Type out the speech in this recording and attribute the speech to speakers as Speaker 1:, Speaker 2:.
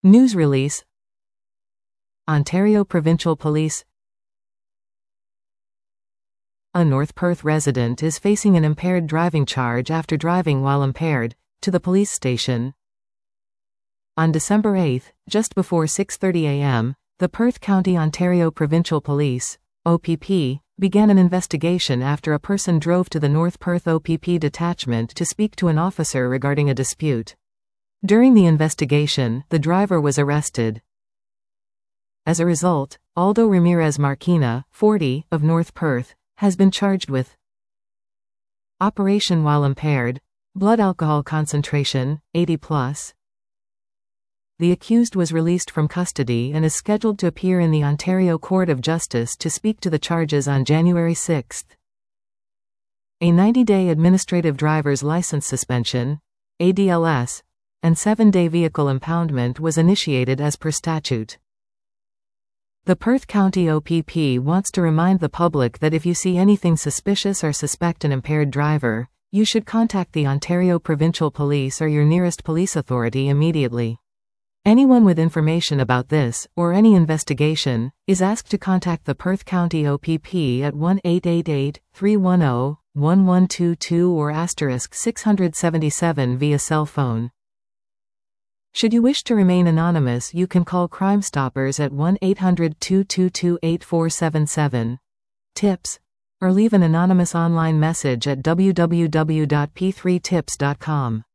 Speaker 1: News release. Ontario Provincial Police. A North Perth resident is facing an impaired driving charge after driving while impaired, to the police station. On December 8, just before 6:30 a.m., the Perth County Ontario Provincial Police, OPP, began an investigation after a person drove to the North Perth OPP detachment to speak to an officer regarding a dispute. During the investigation, the driver was arrested. As a result, Aldo Ramirez Marquina, 40, of North Perth, has been charged with operation while impaired, blood alcohol concentration, 80+. The accused was released from custody and is scheduled to appear in the Ontario Court of Justice to speak to the charges on January 6. A 90-day administrative driver's license suspension, ADLS, and 7-day vehicle impoundment was initiated as per statute. The Perth County OPP wants to remind the public that if you see anything suspicious or suspect an impaired driver, you should contact the Ontario Provincial Police or your nearest police authority immediately. Anyone with information about this, or any investigation, is asked to contact the Perth County OPP at 1-888-310-1122 or *677 via cell phone. Should you wish to remain anonymous, you can call Crime Stoppers at 1-800-222-8477. Tips, or leave an anonymous online message at www.p3tips.com.